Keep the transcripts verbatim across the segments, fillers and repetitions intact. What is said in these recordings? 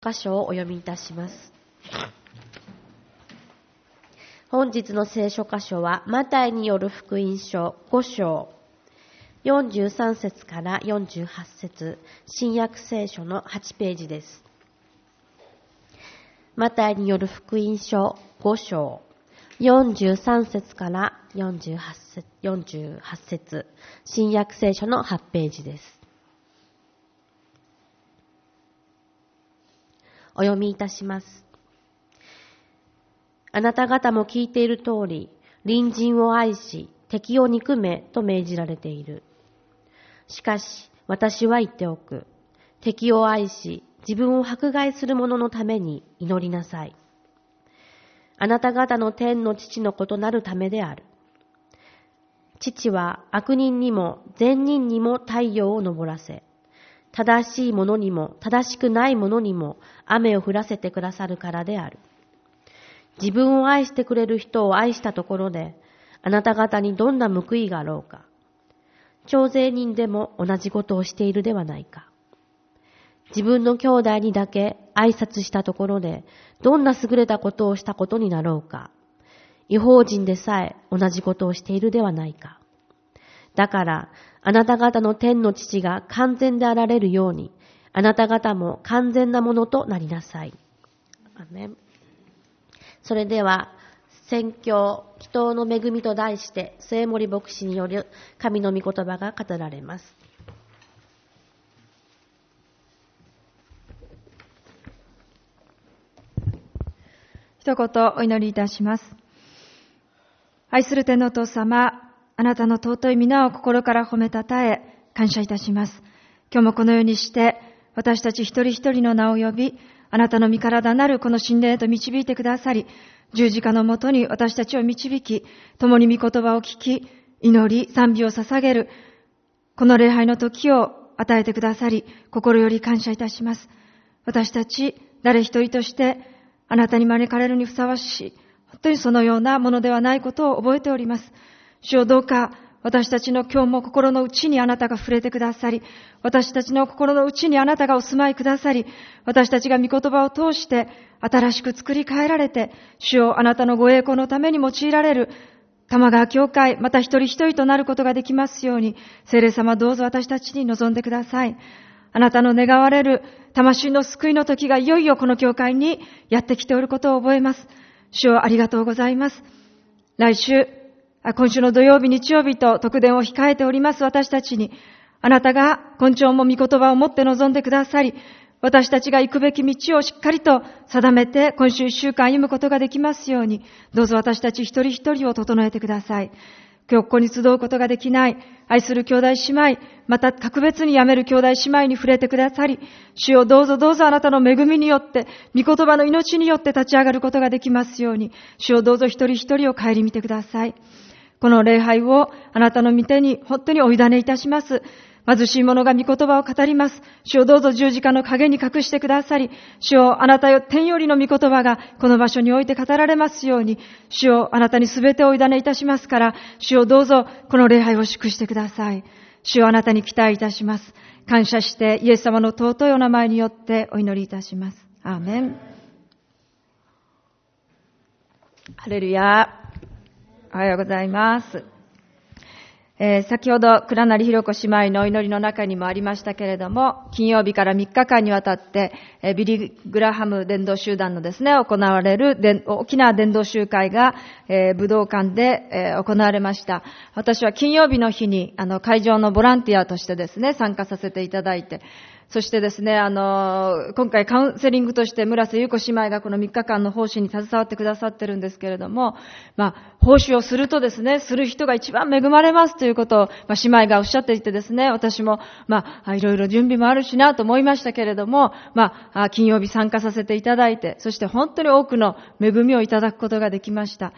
箇所をお読みいたします。本日の聖書箇所はマタイによる福音書ご章よんじゅうさん節からよんじゅうはち節、新約聖書のはちページです。マタイによる福音書ご章よんじゅうさん節からよんじゅうはち節、よんじゅうはち節、新約聖書のはちページです。お読みいたします。あなた方も聞いている通り、隣人を愛し、敵を憎めと命じられている。しかし、私は言っておく。敵を愛し、自分を迫害する者のために祈りなさい。あなた方の天の父のことなるためである。父は悪人にも善人にも太陽を昇らせ、正しい者にも正しくない者にも雨を降らせてくださるからである。自分を愛してくれる人を愛したところで、あなた方にどんな報いがあろうか。徴税人でも同じことをしているではないか。自分の兄弟にだけ挨拶したところで、どんな優れたことをしたことになろうか。異邦人でさえ同じことをしているではないか。だから、あなた方の天の父が完全であられるように、あなた方も完全なものとなりなさい。アメン。それでは、宣教、祈祷の恵みと題して、末森牧師による神の御言葉が語られます。 一言お祈りいたします。愛する天のお父様、あなたの尊い皆を心から褒めたたえ、感謝いたします。今日もこのようにして、私たち一人一人の名を呼び、あなたの身体なるこの神霊へと導いてくださり、十字架のもとに私たちを導き、共に御言葉を聞き、祈り、賛美を捧げる、この礼拝の時を与えてくださり、心より感謝いたします。私たち、誰一人として、あなたに招かれるにふさわしい、本当にそのようなものではないことを覚えております。主よ、どうか私たちの今日も心の内にあなたが触れてくださり、私たちの心の内にあなたがお住まいくださり、私たちが御言葉を通して新しく作り変えられて、主よ、あなたのご栄光のために用いられる玉川教会、また一人一人となることができますように、聖霊様どうぞ私たちに臨んでください。あなたの願われる魂の救いの時がいよいよこの教会にやってきておることを覚えます。主よ、ありがとうございます。来週、今週の土曜日、日曜日と特典を控えております私たちに、あなたが今朝も御言葉を持って臨んでくださり、私たちが行くべき道をしっかりと定めて今週一週間歩むことができますように、どうぞ私たち一人一人を整えてください。今日ここに集うことができない愛する兄弟姉妹、また格別に辞める兄弟姉妹に触れてくださり、主よ、どうぞどうぞあなたの恵みによって、御言葉の命によって立ち上がることができますように、主よ、どうぞ一人一人を顧みてください。この礼拝をあなたの御手に本当にお委ねいたします。貧しい者が御言葉を語ります。主よ、どうぞ十字架の陰に隠してくださり、主よ、あなたよ天よりの御言葉がこの場所において語られますように、主よ、あなたにすべてをお委ねいたしますから、主よ、どうぞこの礼拝を祝してください。主よ、あなたに期待いたします。感謝してイエス様の尊いお名前によってお祈りいたします。アーメン。ハレルヤ。おはようございます。えー、先ほど倉成ひろ子姉妹のお祈りの中にもありましたけれども、金曜日からみっかかんにわたって、えー、ビリー・グラハム伝道集団のですね、行われる大きな伝道集会が、えー、武道館で、えー、行われました。私は金曜日の日にあの会場のボランティアとしてですね、参加させていただいて、そしてですね、あの、今回カウンセリングとして村瀬優子姉妹がこのみっかかんの奉仕に携わってくださってるんですけれども、まあ、奉仕をするとですね、する人が一番恵まれますということを、まあ、姉妹がおっしゃっていてですね、私も、まあ、いろいろ準備もあるしなと思いましたけれども、まあ、金曜日参加させていただいて、そして本当に多くの恵みをいただくことができました。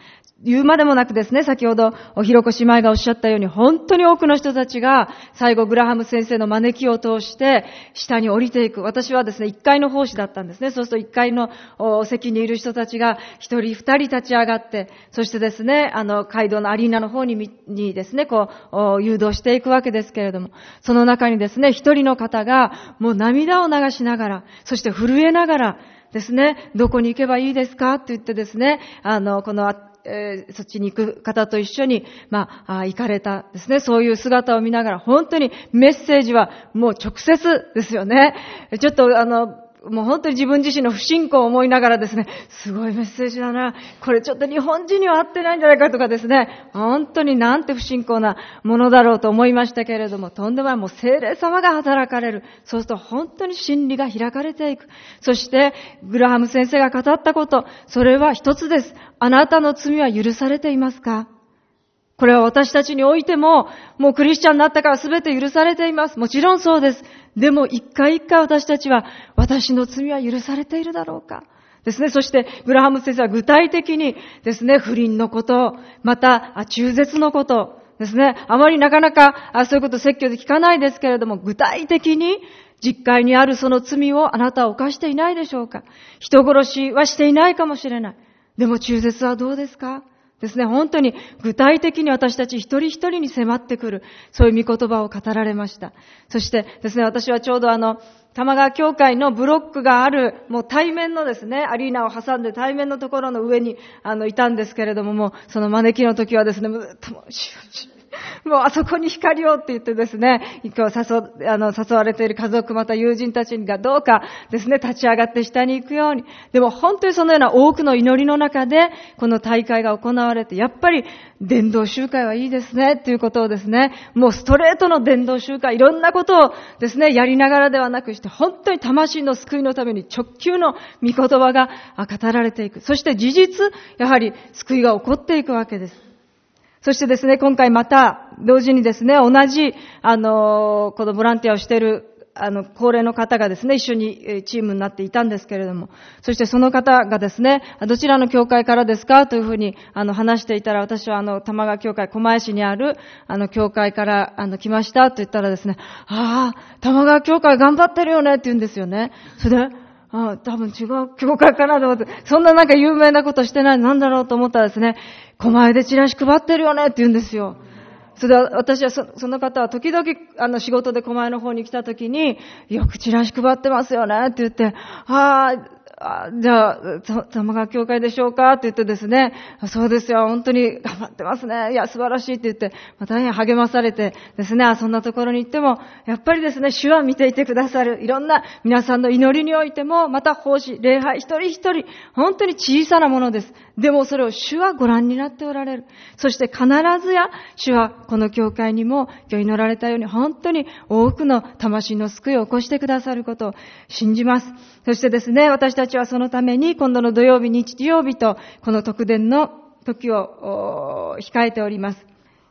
言うまでもなくですね、先ほどおひろこ姉妹がおっしゃったように、本当に多くの人たちが最後グラハム先生の招きを通して下に降りていく。私はですね、いっかいの奉仕だったんですね。そうするといっかいの席にいる人たちが一人二人立ち上がって、そしてですね、あの街道のアリーナの方ににですね、こう誘導していくわけですけれども、その中にですね、一人の方がもう涙を流しながら、そして震えながらですね、どこに行けばいいですかって言ってですね、あのこのえー、そっちに行く方と一緒に、まあ、あ行かれたですね。そういう姿を見ながら、本当にメッセージはもう直接ですよね。ちょっとあの、もう本当に自分自身の不信仰を思いながらですね、すごいメッセージだな。これちょっと日本人には合ってないんじゃないかとかですね、本当になんて不信仰なものだろうと思いましたけれども、とんでもない、もう聖霊様が働かれる。そうすると本当に真理が開かれていく。そして、グラハム先生が語ったこと、それは一つです。あなたの罪は許されていますか？これは私たちにおいても、もうクリスチャンになったから全て許されています。もちろんそうです。でも一回一回私たちは、私の罪は許されているだろうかですね。そして、グラハム先生は具体的にですね、不倫のこと、また中絶のことですね。あまりなかなかそういうこと説教で聞かないですけれども、具体的に実会にあるその罪をあなたは犯していないでしょうか？人殺しはしていないかもしれない。でも中絶はどうですか？ですね、本当に具体的に私たち一人一人に迫ってくる、そういう御言葉を語られました。そしてですね、私はちょうどあの、玉川教会のブロックがある、もう対面のですね、アリーナを挟んで対面のところの上に、あの、いたんですけれども、もう、その招きの時はですね、もう、もうあそこに光をって言ってですね、今日誘、あの、誘われている家族また友人たちがどうかですね、立ち上がって下に行くように。でも本当にそのような多くの祈りの中で、この大会が行われて、やっぱり伝道集会はいいですね、っていうことをですね、もうストレートの伝道集会、いろんなことをですね、やりながらではなくして、本当に魂の救いのために直球の御言葉が語られていく。そして事実、やはり救いが起こっていくわけです。そしてですね、今回また、同時にですね、同じ、あの、このボランティアをしている、あの、高齢の方がですね、一緒にチームになっていたんですけれども、そしてその方がですね、どちらの教会からですかというふうに、あの、話していたら、私はあの、玉川教会、狛江市にある、あの、教会から、あの、来ましたと言ったらですね、ああ、玉川教会頑張ってるよねって言うんですよね。それで、ああ、多分違う教会かなと思って、そんななんか有名なことしてない、なんだろうと思ったらですね、狛江でチラシ配ってるよねって言うんですよ。それで私はそ、その方は時々あの仕事で狛江の方に来た時に、よくチラシ配ってますよねって言って、ああ、あじゃあ、玉川教会でしょうかって言ってですね、そうですよ、本当に頑張ってますね。いや、素晴らしいって言って、まあ、大変励まされてですね、そんなところに行っても、やっぱりですね、主は見ていてくださる。いろんな皆さんの祈りにおいても、また奉仕、礼拝、一人一人、本当に小さなものです。でもそれを主はご覧になっておられる。そして必ずや、主はこの教会にも、今日祈られたように、本当に多くの魂の救いを起こしてくださることを信じます。そしてですね、私たちはそのために今度の土曜日、日曜日とこの特典の時を控えております。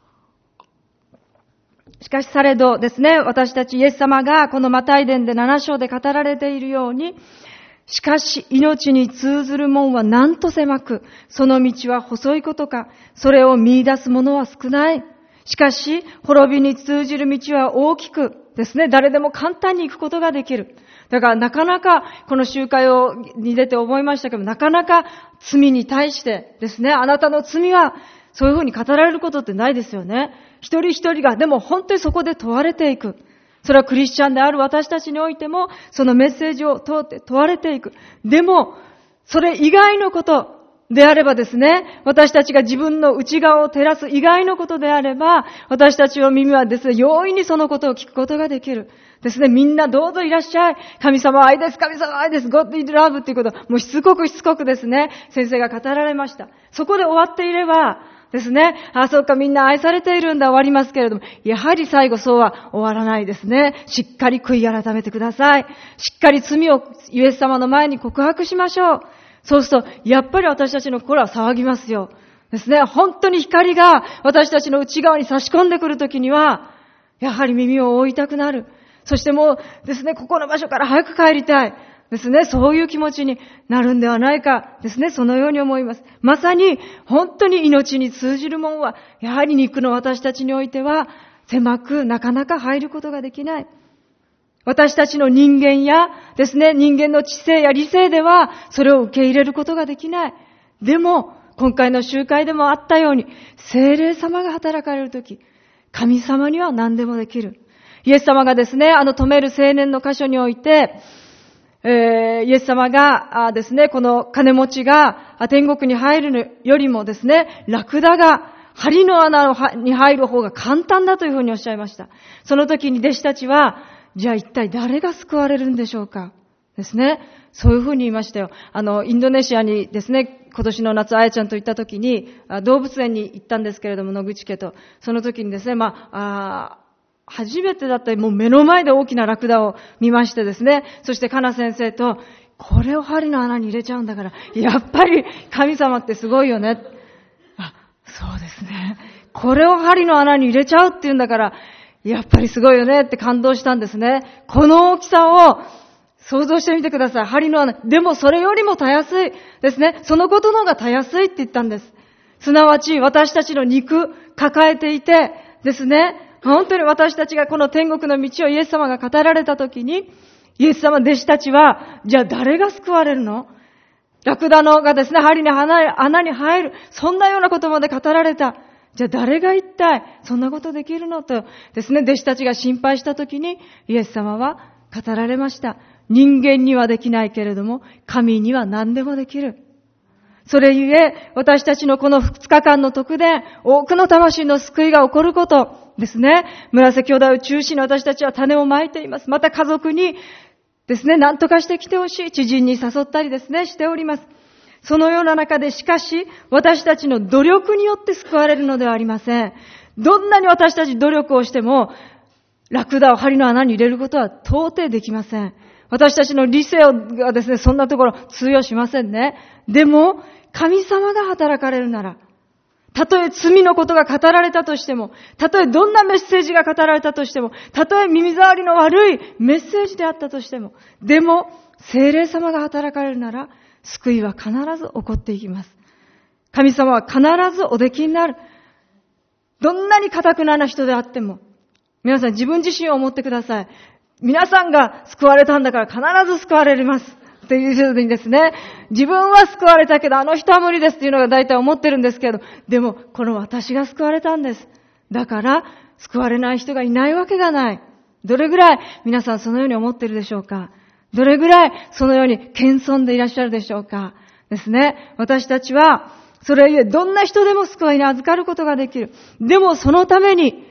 しかしされどですね、私たちイエス様がこのマタイ伝でなな章で語られているように、しかし命に通ずる門はなんと狭く、その道は細いことか、それを見出す者は少ない。しかし滅びに通じる道は大きくですね、誰でも簡単に行くことができる。だからなかなかこの集会をに出て思いましたけど、なかなか罪に対してですね、あなたの罪はそういうふうに語られることってないですよね。一人一人がでも本当にそこで問われていく。それはクリスチャンである私たちにおいてもそのメッセージを通って問われていく。でもそれ以外のことであればですね、私たちが自分の内側を照らす以外のことであれば、私たちの耳はですね、容易にそのことを聞くことができる。ですね、みんなどうぞいらっしゃい。神様は愛です、神様は愛です、God is love っていうことを、もうしつこくしつこくですね、先生が語られました。そこで終わっていれば、ですね、あ、そうか、みんな愛されているんだ、終わりますけれども、やはり最後そうは終わらないですね。しっかり悔い改めてください。しっかり罪をイエス様の前に告白しましょう。そうすると、やっぱり私たちの心は騒ぎますよ。ですね、本当に光が私たちの内側に差し込んでくるときには、やはり耳を覆いたくなる。そしてもうですね、ここの場所から早く帰りたい。 ですね、そういう気持ちになるんではないかですね、そのように思います。まさに本当に命に通じるもんは、やはり肉の私たちにおいては狭くなかなか入ることができない。私たちの人間やですね、人間の知性や理性ではそれを受け入れることができない。でも、今回の集会でもあったように、聖霊様が働かれるとき、神様には何でもできる。イエス様がですね、あの止める青年の箇所において、えー、イエス様がですね、この金持ちが天国に入るよりもですね、ラクダが針の穴に入る方が簡単だというふうにおっしゃいました。その時に弟子たちは、じゃあ一体誰が救われるんでしょうかですね。そういうふうに言いましたよ。あの、インドネシアにですね、今年の夏、あやちゃんと行った時に、動物園に行ったんですけれども、野口家と。その時にですね、まあ、あ初めてだったらもう目の前で大きなラクダを見ましてですね、そしてカナ先生と、これを針の穴に入れちゃうんだから、やっぱり神様ってすごいよね。あ、そうですね。これを針の穴に入れちゃうっていうんだから、やっぱりすごいよねって感動したんですね。この大きさを想像してみてください。針の穴。でもそれよりもたやすいですね。そのことの方がたやすいって言ったんです。すなわち私たちの肉抱えていてですね、本当に私たちがこの天国の道をイエス様が語られたときに、イエス様弟子たちは、じゃあ誰が救われるの？ラクダのがですね、針に穴に入る。そんなようなことまで語られた。じゃあ誰が一体そんなことできるのとですね、弟子たちが心配したときに、イエス様は語られました。人間にはできないけれども、神には何でもできる。それゆえ、私たちのこの二日間の徳で、多くの魂の救いが起こることですね。村瀬兄弟を中心に私たちは種をまいています。また家族にですね、何とかしてきてほしい。知人に誘ったりですね、しております。そのような中で、しかし、私たちの努力によって救われるのではありません。どんなに私たち努力をしても、ラクダを針の穴に入れることは到底できません。私たちの理性がですね、そんなところ通用しませんね。でも、神様が働かれるなら、たとえ罪のことが語られたとしても、たとえどんなメッセージが語られたとしても、たとえ耳障りの悪いメッセージであったとしても、でも、聖霊様が働かれるなら、救いは必ず起こっていきます。神様は必ずおできになる。どんなに堅くなな人であっても、皆さん自分自身を思ってください。皆さんが救われたんだから必ず救われます。というふうにですね、自分は救われたけどあの人は無理ですっていうのが大体思ってるんですけど、でもこの私が救われたんです。だから救われない人がいないわけがない。どれぐらい皆さんそのように思ってるでしょうか。どれぐらいそのように謙遜でいらっしゃるでしょうか。ですね。私たちはそれゆえどんな人でも救いに預かることができる。でもそのために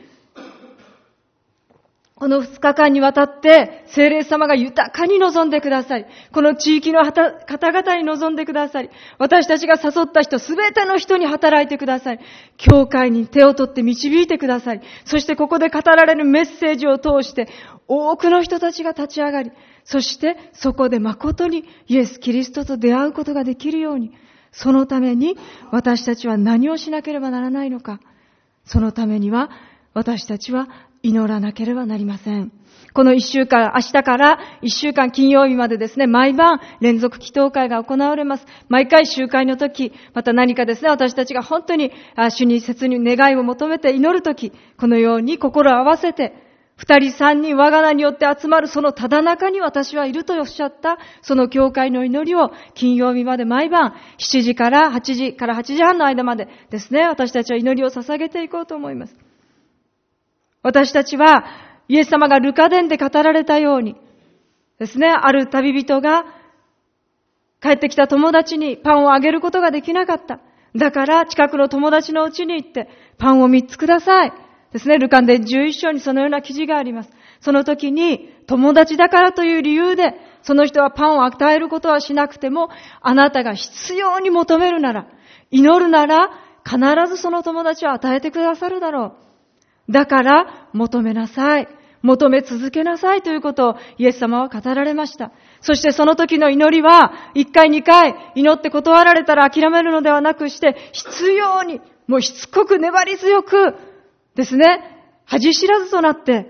この二日間にわたって聖霊様が豊かに望んでくださり、この地域の方々に望んでくださり、私たちが誘った人すべての人に働いてくださり、教会に手を取って導いてくださり、そしてここで語られるメッセージを通して多くの人たちが立ち上がり、そしてそこで誠にイエス・キリストと出会うことができるように、そのために私たちは何をしなければならないのか。そのためには私たちは祈らなければなりません。この一週間、明日から一週間金曜日までですね、毎晩連続祈祷会が行われます。毎回集会の時、また何かですね、私たちが本当に主に切に願いを求めて祈る時、このように心を合わせて、二人三人我が名によって集まるそのただ中に私はいるとおっしゃった、その教会の祈りを金曜日まで毎晩しちじからはちじからはちじはんの間までですね、私たちは祈りを捧げていこうと思います。私たちはイエス様がルカ伝で語られたようにですね、ある旅人が帰ってきた友達にパンをあげることができなかった。だから近くの友達の家に行ってパンをみっつください。ですね、ルカ伝じゅういっ章にそのような記事があります。その時に友達だからという理由でその人はパンを与えることはしなくても、あなたが必要に求めるなら、祈るなら必ずその友達を与えてくださるだろう。だから求めなさい。求め続けなさいということをイエス様は語られました。そしてその時の祈りはいっかいにかい祈って断られたら諦めるのではなくして、必要にもうしつこく粘り強くですね、恥知らずとなって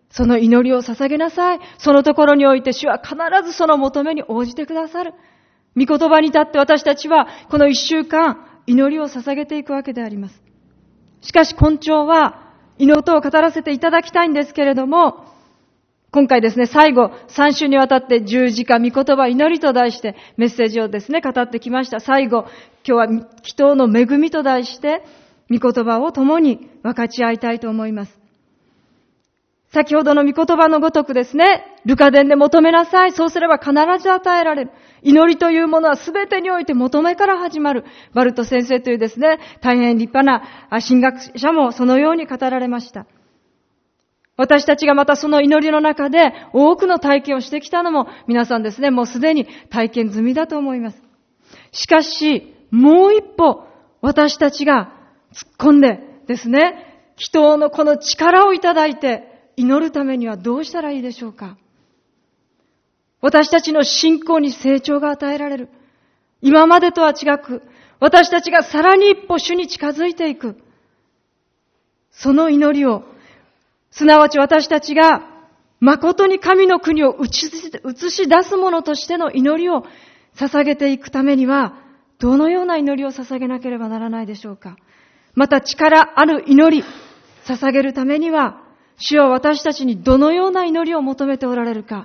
その祈りを捧げなさい。そのところにおいて主は必ずその求めに応じてくださる。御言葉に立って私たちはこの一週間祈りを捧げていくわけであります。しかし根調は祈りを語らせていただきたいんですけれども、今回ですね、最後さん週にわたって十字架、御言葉、祈りと題してメッセージをですね、語ってきました。最後、今日は祈祷の恵みと題して御言葉を共に分かち合いたいと思います。先ほどの御言葉のごとくですね、ルカ伝で求めなさい。そうすれば必ず与えられる。祈りというものは全てにおいて求めから始まる。バルト先生というですね、大変立派な神学者もそのように語られました。私たちがまたその祈りの中で多くの体験をしてきたのも皆さんですね、もうすでに体験済みだと思います。しかし、もう一歩私たちが突っ込んでですね、祈祷のこの力をいただいて祈るためにはどうしたらいいでしょうか。私たちの信仰に成長が与えられる。今までとは違く、私たちがさらに一歩主に近づいていく。その祈りを、すなわち私たちが誠に神の国を映し出すものとしての祈りを捧げていくためには、どのような祈りを捧げなければならないでしょうか。また力ある祈り、捧げるためには、主は私たちにどのような祈りを求めておられるか。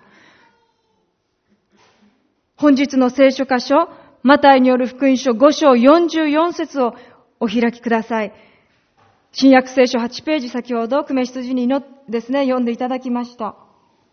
本日の聖書箇所、マタイによる福音書ご章よんじゅうよん節をお開きください。新約聖書はちページ、先ほど久米羊にのですね、読んでいただきました。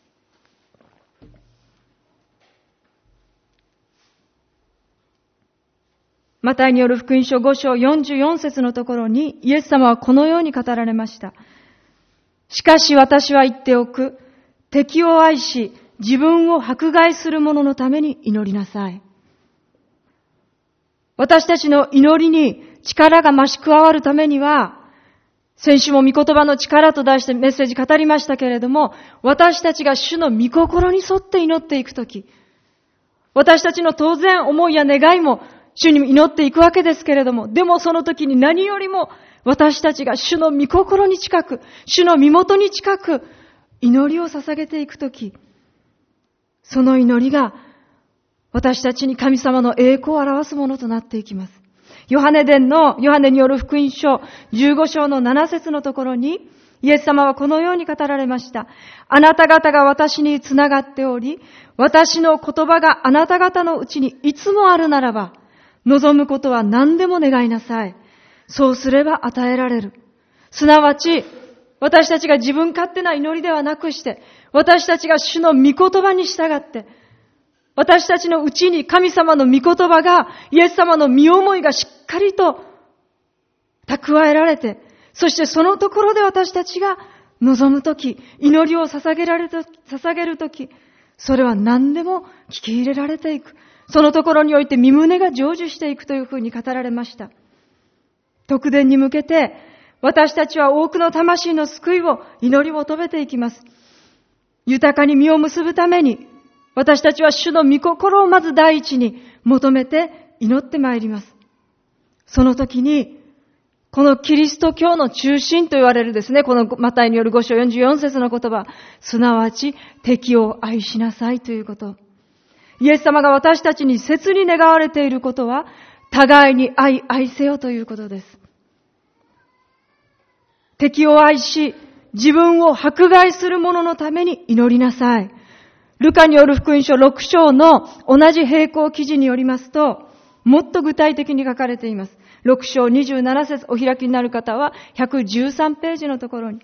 マタイによる福音書ご章よんじゅうよん節のところに、イエス様はこのように語られました。しかし私は言っておく。敵を愛し、自分を迫害する者のために祈りなさい。私たちの祈りに力が増し加わるためには、先週も御言葉の力と題してメッセージ語りましたけれども、私たちが主の御心に沿って祈っていくとき、私たちの当然思いや願いも主に祈っていくわけですけれども、でもその時に何よりも私たちが主の御心に近く、主の身元に近く祈りを捧げていくとき、その祈りが私たちに神様の栄光を表すものとなっていきます。ヨハネ伝の、ヨハネによる福音書じゅうご章のなな節のところに、イエス様はこのように語られました。あなた方が私につながっており、私の言葉があなた方のうちにいつもあるならば、望むことは何でも願いなさい。そうすれば与えられる。すなわち、私たちが自分勝手な祈りではなくして、私たちが主の御言葉に従って、私たちのうちに神様の御言葉が、イエス様の御思いがしっかりと蓄えられて、そしてそのところで私たちが望むとき、祈りを捧げられるとき、捧げるとき、それは何でも聞き入れられていく。そのところにおいて身胸が成就していくというふうに語られました。特典に向けて、私たちは多くの魂の救いを祈り求めていきます。豊かに実を結ぶために、私たちは主の御心をまず第一に求めて祈ってまいります。その時に、このキリスト教の中心と言われるですね、このマタイによるご章よんじゅうよん節の言葉、すなわち敵を愛しなさいということ。イエス様が私たちに切に願われていることは、互いに愛、愛せよということです。敵を愛し、自分を迫害する者のために祈りなさい。ルカによる福音書ろく章の同じ並行記事によりますと、もっと具体的に書かれています。ろく章にじゅうなな節お開きになる方はひゃくじゅうさんページのところに、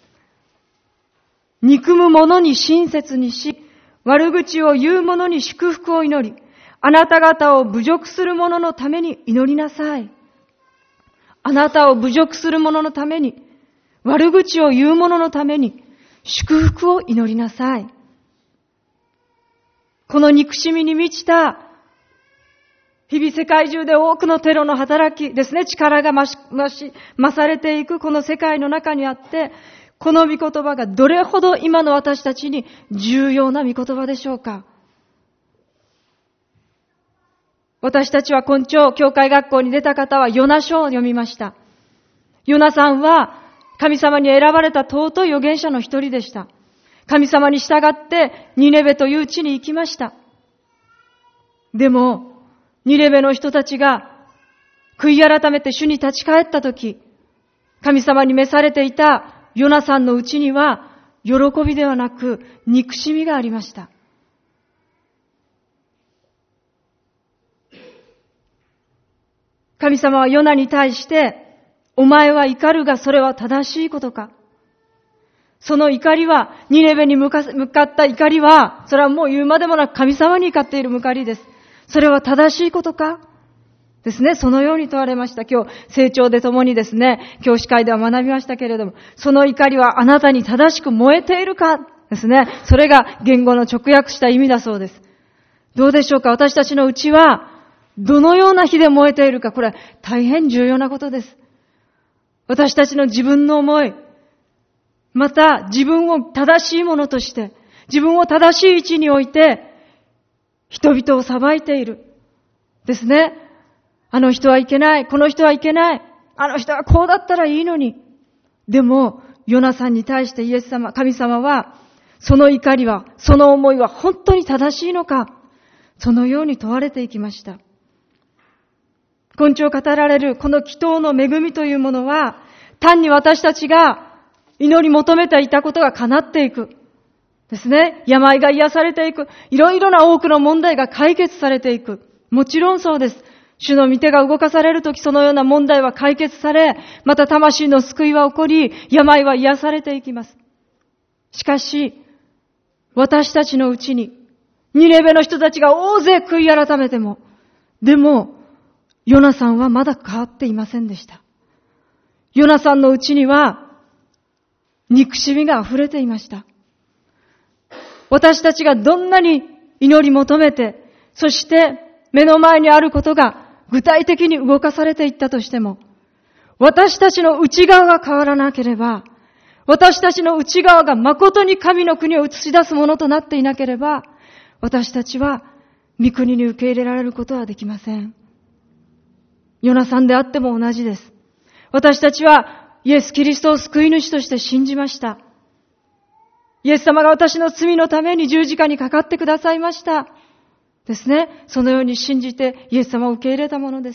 憎む者に親切にし、悪口を言う者に祝福を祈り、あなた方を侮辱する者のために祈りなさい。あなたを侮辱する者のために、悪口を言う者のために祝福を祈りなさい。この憎しみに満ちた、日々世界中で多くのテロの働きですね、力が増し、増し、増されていくこの世界の中にあって、この御言葉がどれほど今の私たちに重要な御言葉でしょうか。私たちは今朝、教会学校に出た方はヨナ書を読みました。ヨナさんは神様に選ばれた尊い預言者の一人でした。 神様に従ってニネベという地に行きました。でも、ニネベの人たちが悔い改めて主に立ち返ったとき、神様に召されていたヨナさんのうちには、喜びではなく憎しみがありました。神様はヨナに対して、お前は怒るがそれは正しいことか。その怒りは、ニネベに向かった怒りは、それはもう言うまでもなく神様に怒っている怒りです。それは正しいことかですね。そのように問われました。今日、成長で共にですね、教師会では学びましたけれども、その怒りはあなたに正しく燃えているかですね。それが言語の直訳した意味だそうです。どうでしょうか。私たちのうちは、どのような火で燃えているか、これは大変重要なことです。私たちの自分の思い、また自分を正しいものとして、自分を正しい位置に置いて、人々を裁いている。ですね。あの人はいけない、この人はいけない、あの人はこうだったらいいのに。でも、ヨナさんに対してイエス様、神様は、その怒りは、その思いは本当に正しいのか、そのように問われていきました。今朝語られるこの祈祷の恵みというものは、単に私たちが祈り求めていたことが叶っていく。ですね。病が癒されていく。いろいろな多くの問題が解決されていく。もちろんそうです。主の御手が動かされるとき、そのような問題は解決され、また魂の救いは起こり、病は癒されていきます。しかし、私たちのうちに、ニネベの人たちが大勢悔い改めても、でも、ヨナさんはまだ変わっていませんでした。ヨナさんのうちには、憎しみが溢れていました。私たちがどんなに祈り求めて、そして目の前にあることが具体的に動かされていったとしても、私たちの内側が変わらなければ、私たちの内側が誠に神の国を映し出すものとなっていなければ、私たちは御国に受け入れられることはできません。ヨナさんであっても同じです。私たちはイエス・キリストを救い主として信じました。イエス様が私の罪のために十字架にかかってくださいました。ですね。そのように信じてイエス様を受け入れたものです。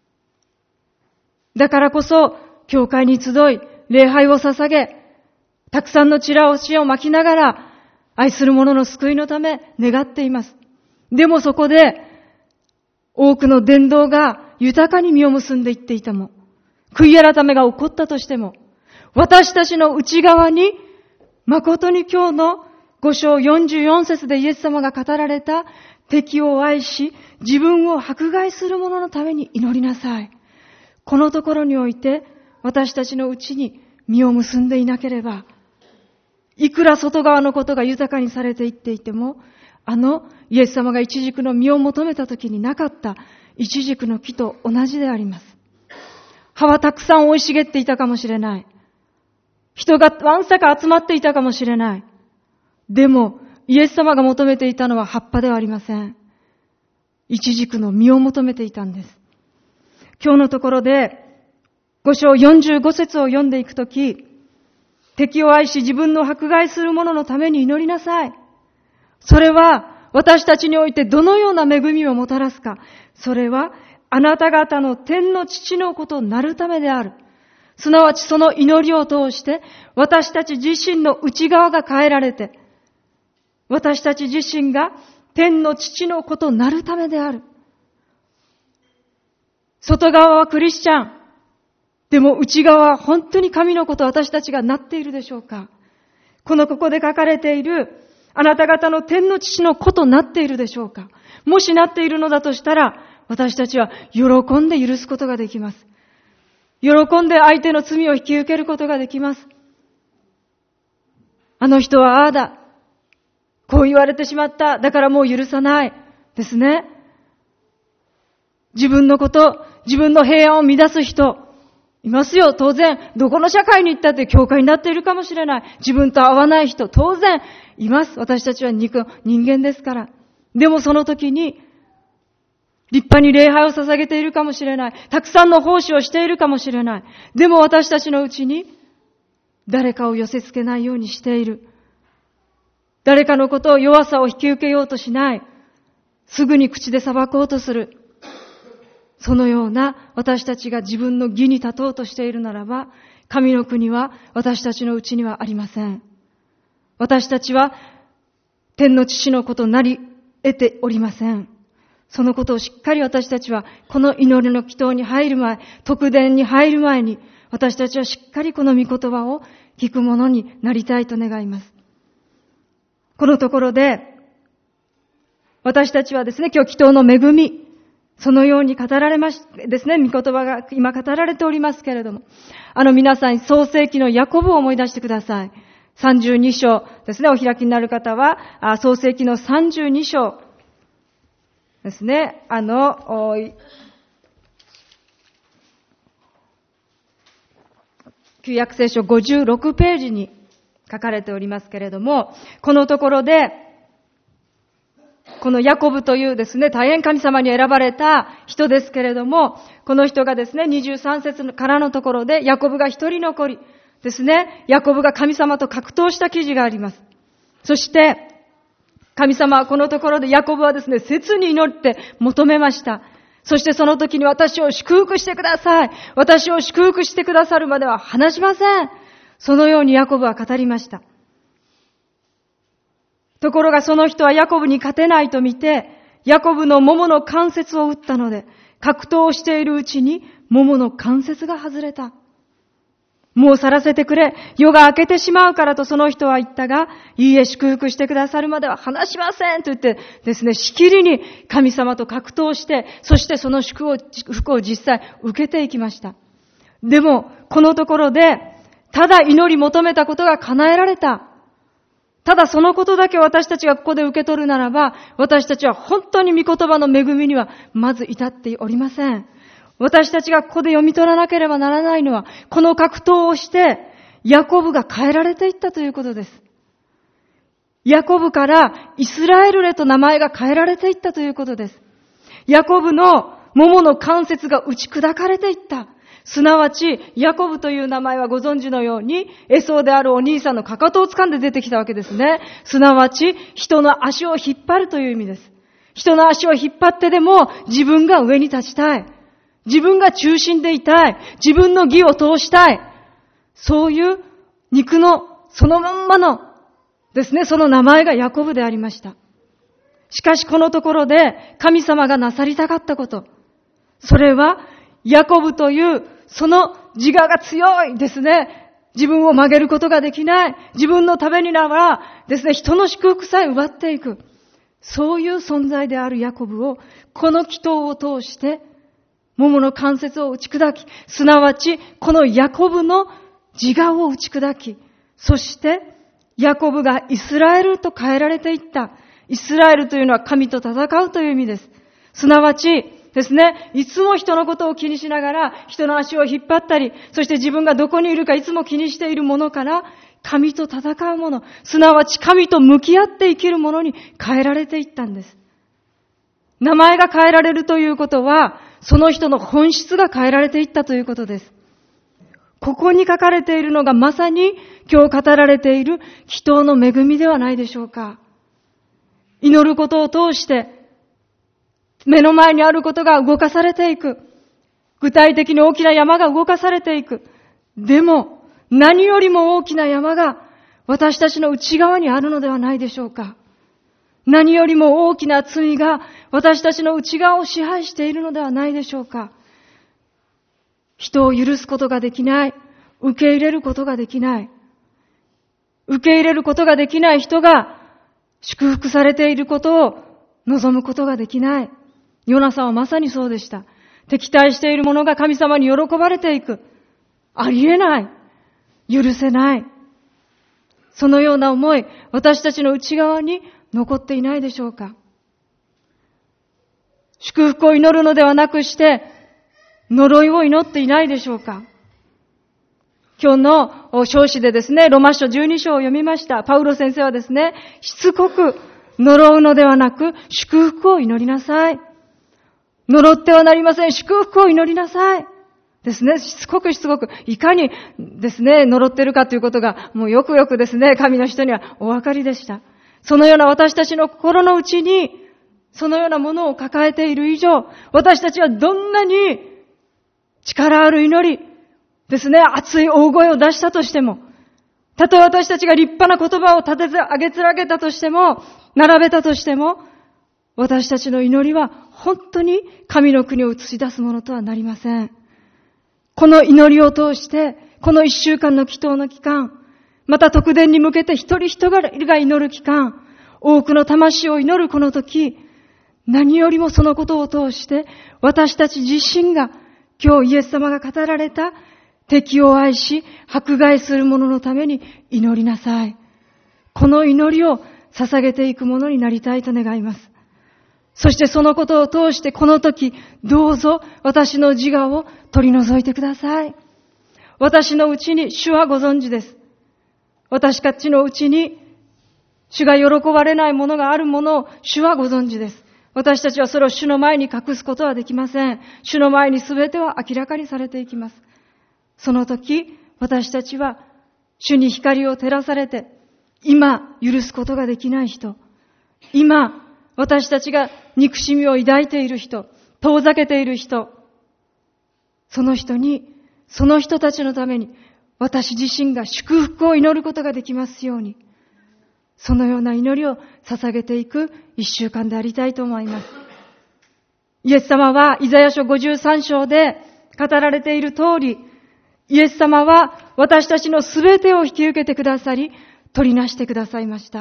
だからこそ、教会に集い、礼拝を捧げ、たくさんのチラシを巻きながら、愛する者の救いのため願っています。でもそこで、多くの伝道が豊かに実を結んでいっていたも、悔い改めが起こったとしても、私たちの内側に、誠に今日のご章よんじゅうよん節でイエス様が語られた、敵を愛し、自分を迫害する者のために祈りなさい。このところにおいて、私たちのうちに実を結んでいなければ、いくら外側のことが豊かにされていっていても、あのイエス様がイチジクの実を求めたときになかったイチジクの木と同じであります。葉はたくさん生い茂っていたかもしれない。人がわんさか集まっていたかもしれない。でも、イエス様が求めていたのは葉っぱではありません。イチジクの実を求めていたんです。今日のところで、ご章よんじゅうご節を読んでいくとき、敵を愛し自分の迫害する者のために祈りなさい。それは私たちにおいてどのような恵みをもたらすか。それはあなた方の天の父のことなるためである。すなわちその祈りを通して私たち自身の内側が変えられて、私たち自身が天の父のことなるためである。外側はクリスチャン。でも内側は本当に神のこと私たちがなっているでしょうか。このここで書かれているあなた方の天の父のことなっているでしょうか。もしなっているのだとしたら私たちは喜んで許すことができます。喜んで相手の罪を引き受けることができます。あの人はああだ。こう言われてしまった。だからもう許さない。ですね。自分のこと、自分の平安を乱す人、いますよ。当然、どこの社会に行ったって教会になっているかもしれない。自分と合わない人、当然います。私たちは肉、人間ですから。でもその時に、立派に礼拝を捧げているかもしれない。たくさんの奉仕をしているかもしれない。でも私たちのうちに、誰かを寄せ付けないようにしている。 誰かのことを弱さを引き受けようとしない。すぐに口で裁こうとする。そのような私たちが自分の義に立とうとしているならば、神の国は私たちのうちにはありません。私たちは天の父のことなり得ておりません。そのことをしっかり私たちはこの祈りの祈祷に入る前、特典に入る前に、私たちはしっかりこの御言葉を聞くものになりたいと願います。このところで、私たちはですね、今日祈祷の恵み、そのように語られましですね、御言葉が今語られておりますけれども、あの皆さん創世記のヤコブを思い出してください。さんじゅうに章ですね、お開きになる方は、創世記のさんじゅうに章ですね、あの、旧約聖書ごじゅうろくページに書かれておりますけれども、このところで、このヤコブというですね、大変神様に選ばれた人ですけれども、この人がですね、にじゅうさん節からのところで、ヤコブが一人残りですね、ヤコブが神様と格闘した記事があります。そして、神様はこのところでヤコブはですね、切に祈って求めました。そしてその時に私を祝福してください。私を祝福してくださるまでは離しません。そのようにヤコブは語りました。ところがその人はヤコブに勝てないと見て、ヤコブの桃の関節を打ったので、格闘をしているうちに桃の関節が外れた。もう去らせてくれ。夜が明けてしまうからとその人は言ったが、いいえ、祝福してくださるまでは離しませんと言ってですね、しきりに神様と格闘して、そしてその祝福を実際受けていきました。でも、このところで、ただ祈り求めたことが叶えられた。ただそのことだけ私たちがここで受け取るならば、私たちは本当に御言葉の恵みにはまず至っておりません。私たちがここで読み取らなければならないのは、この格闘をして、ヤコブが変えられていったということです。ヤコブからイスラエルへと名前が変えられていったということです。ヤコブの桃の関節が打ち砕かれていった。すなわち、ヤコブという名前はご存知のように、エソーであるお兄さんのかかとを掴んで出てきたわけですね。すなわち、人の足を引っ張るという意味です。人の足を引っ張ってでも自分が上に立ちたい。自分が中心でいたい。自分の義を通したい。そういう肉のそのまんまのですね、その名前がヤコブでありました。しかしこのところで神様がなさりたかったこと。それはヤコブというその自我が強いですね。自分を曲げることができない。自分のためにならですね、人の祝福さえ奪っていく。そういう存在であるヤコブをこの祈祷を通して桃の関節を打ち砕き、すなわちこのヤコブの自我を打ち砕き、そしてヤコブがイスラエルと変えられていった。イスラエルというのは神と戦うという意味です。すなわちですね、いつも人のことを気にしながら人の足を引っ張ったり、そして自分がどこにいるかいつも気にしているものから神と戦うもの、すなわち神と向き合って生きるものに変えられていったんです。名前が変えられるということは、その人の本質が変えられていったということです。ここに書かれているのがまさに今日語られている祈祷の恵みではないでしょうか。祈ることを通して目の前にあることが動かされていく。具体的に大きな山が動かされていく。でも何よりも大きな山が私たちの内側にあるのではないでしょうか。何よりも大きな罪が私たちの内側を支配しているのではないでしょうか。人を許すことができない。受け入れることができない。受け入れることができない人が祝福されていることを望むことができない。ヨナさんはまさにそうでした。敵対している者が神様に喜ばれていく。ありえない。許せない。そのような思い、私たちの内側に残っていないでしょうか。祝福を祈るのではなくして、呪いを祈っていないでしょうか。今日の章子でですね、ロマ書じゅうに章を読みました。パウロ先生はですね、しつこく呪うのではなく、祝福を祈りなさい。呪ってはなりません。祝福を祈りなさい。ですね、しつこくしつこく、いかにですね、呪っているかということが、もうよくよくですね、神の人にはお分かりでした。 そのような私たちの心の内に、そのようなものを抱えている以上、私たちはどんなに力ある祈りですね、熱い大声を出したとしても、たとえ私たちが立派な言葉を立て上げつらげたとしても、並べたとしても、私たちの祈りは本当に神の国を映し出すものとはなりません。この祈りを通して、この一週間の祈祷の期間、また特典に向けて一人一人が祈る期間、多くの魂を祈るこの時、何よりもそのことを通して、私たち自身が今日イエス様が語られた敵を愛し、迫害する者のために祈りなさい。この祈りを捧げていくものになりたいと願います。そしてそのことを通してこの時、どうぞ私の自我を取り除いてください。私のうちに主はご存知です。私たちのうちに主が喜ばれないものがあるものを主はご存知です。私たちはそれを主の前に隠すことはできません。主の前にすべては明らかにされていきます。その時、私たちは主に光を照らされて、今許すことができない人、今私たちが憎しみを抱いている人、遠ざけている人、その人に、その人たちのために私自身が祝福を祈ることができますように、そのような祈りを捧げていく一週間でありたいと思います。イエス様はイザヤ書ごじゅうさん章で語られている通り、イエス様は私たちのすべてを引き受けてくださり、取りなしてくださいました。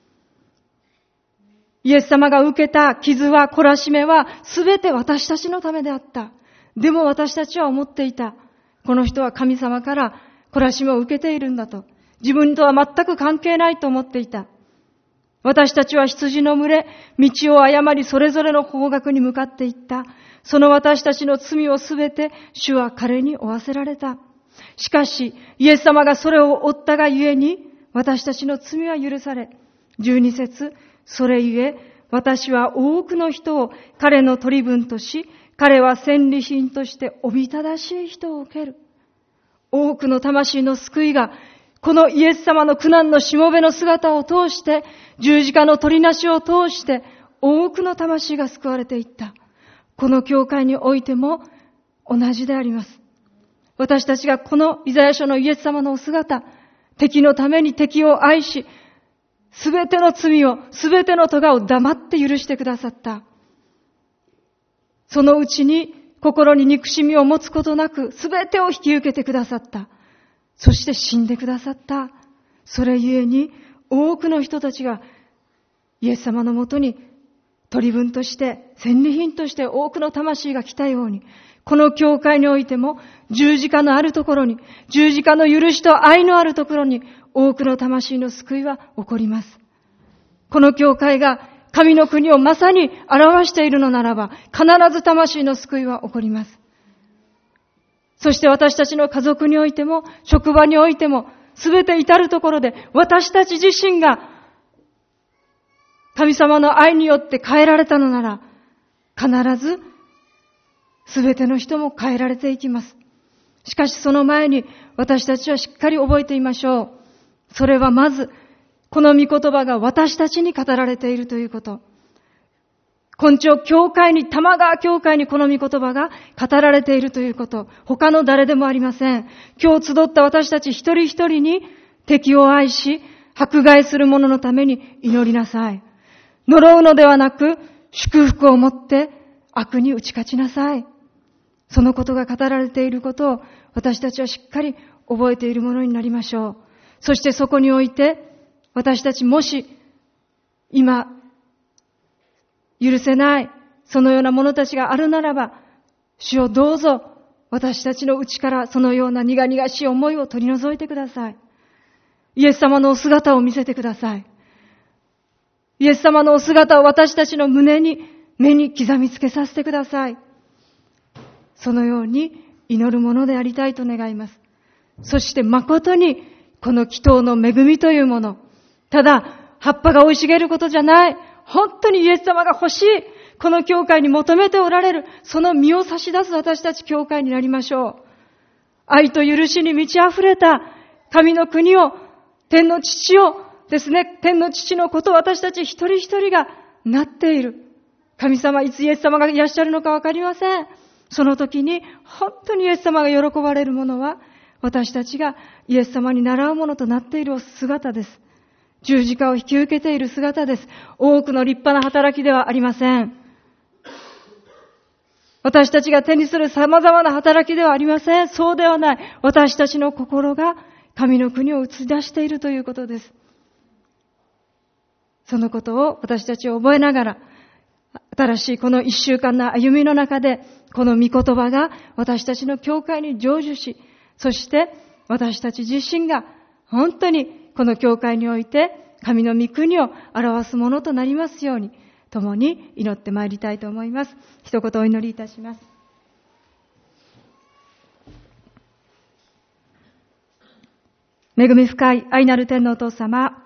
イエス様が受けた傷は懲らしめはすべて私たちのためであった。でも私たちは思っていた。この人は神様から懲らしめを受けているんだと。自分とは全く関係ないと思っていた。私たちは羊の群れ、道を誤りそれぞれの方角に向かっていった。その私たちの罪をすべて主は彼に負わせられた。しかし、イエス様がそれを負ったがゆえに、私たちの罪は許され、じゅうに節、それゆえ、私は多くの人を彼の取り分とし、彼は戦利品としておびただしい人を受ける。多くの魂の救いが、このイエス様の苦難のしもべの姿を通して、十字架の取りなしを通して、多くの魂が救われていった。この教会においても同じであります。私たちがこのイザヤ書のイエス様のお姿、敵のために敵を愛し、すべての罪を、すべての咎を黙って許してくださった。そのうちに心に憎しみを持つことなく、すべてを引き受けてくださった。そして死んでくださった。それゆえに多くの人たちがイエス様のもとに取り分として、戦利品として多くの魂が来たように、この教会においても十字架のあるところに、十字架の許しと愛のあるところに多くの魂の救いは起こります。この教会が神の国をまさに表しているのならば、必ず魂の救いは起こります。そして私たちの家族においても、職場においても、すべて至るところで私たち自身が神様の愛によって変えられたのなら、必ずすべての人も変えられていきます。しかしその前に私たちはしっかり覚えていましょう。それはまず、この御言葉が私たちに語られているということ。今朝教会に、玉川教会にこの御言葉が語られているということ。他の誰でもありません。今日集った私たち一人一人に敵を愛し、迫害する者のために祈りなさい。呪うのではなく、祝福を持って悪に打ち勝ちなさい。そのことが語られていることを私たちはしっかり覚えているものになりましょう。そしてそこにおいて、私たちもし今許せないそのような者たちがあるならば、主をどうぞ私たちの内からそのような苦々しい思いを取り除いてください。イエス様のお姿を見せてください。イエス様のお姿を私たちの胸に、目に刻みつけさせてください。そのように祈るものでありたいと願います。そして誠にこの祈祷の恵みというもの、ただ葉っぱが生い茂ることじゃない、本当にイエス様が欲しい、この教会に求めておられる、その身を差し出す私たち教会になりましょう。愛と許しに満ち溢れた神の国を、天の父をですね、天の父のことを私たち一人一人がなっている。神様、いつイエス様がいらっしゃるのかわかりません。その時に本当にイエス様が喜ばれるものは、私たちがイエス様に倣うものとなっている姿です。十字架を引き受けている姿です。多くの立派な働きではありません。私たちが手にする様々な働きではありません。そうではない。私たちの心が神の国を映し出しているということです。そのことを私たちは覚えながら、新しいこの一週間の歩みの中で、この御言葉が私たちの教会に成就し、そして私たち自身が本当にこの教会において神の御国を表すものとなりますように、共に祈ってまいりたいと思います。一言お祈りいたします。恵み深い愛なる天のお父様、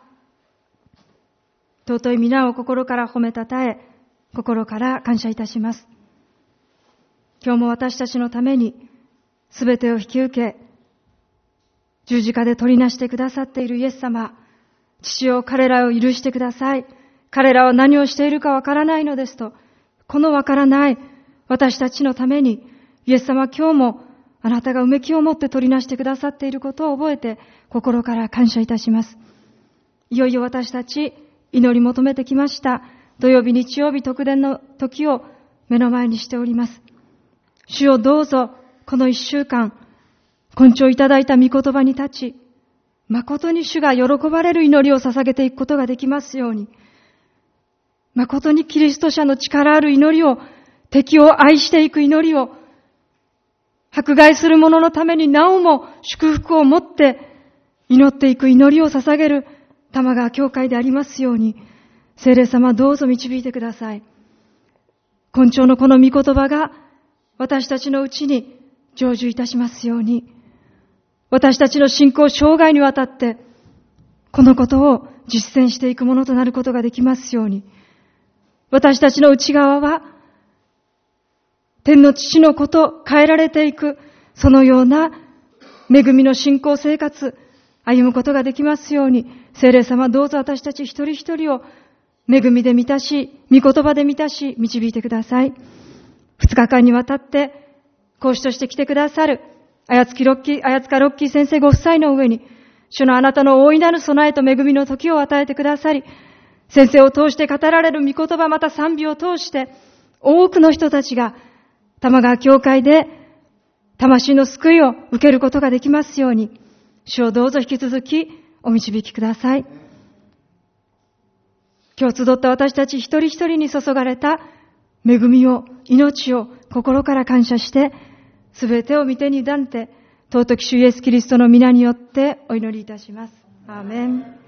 尊い皆を心から褒めたたえ、心から感謝いたします。今日も私たちのためにすべてを引き受け、十字架で取りなしてくださっているイエス様、父よ、彼らを許してください。彼らは何をしているかわからないのですと、このわからない私たちのために、イエス様、今日もあなたがうめきを持って取りなしてくださっていることを覚えて、心から感謝いたします。いよいよ私たち、祈り求めてきました。土曜日、日曜日、特典の時を目の前にしております。主よ、どうぞ、この一週間、根性いただいた御言葉に立ち、誠に主が喜ばれる祈りを捧げていくことができますように、誠にキリスト者の力ある祈りを、敵を愛していく祈りを、迫害する者のためになおも祝福を持って祈っていく祈りを捧げる玉川教会でありますように、聖霊様どうぞ導いてください。根性のこの御言葉が私たちのうちに成就いたしますように、私たちの信仰生涯にわたってこのことを実践していくものとなることができますように、私たちの内側は天の父のこと、変えられていく、そのような恵みの信仰生活、歩むことができますように、聖霊様どうぞ私たち一人一人を恵みで満たし、御言葉で満たし、導いてください。二日間にわたって、講師として来てくださる、綾月ロッキー、綾塚ロッキー先生ご夫妻の上に、主のあなたの大いなる備えと恵みの時を与えてくださり、先生を通して語られる御言葉また賛美を通して、多くの人たちが、玉川教会で魂の救いを受けることができますように、主をどうぞ引き続きお導きください。今日集った私たち一人一人に注がれた恵みを、命を心から感謝して、すべてを御手に委ねて、尊き主イエスキリストの皆によってお祈りいたします。アーメン。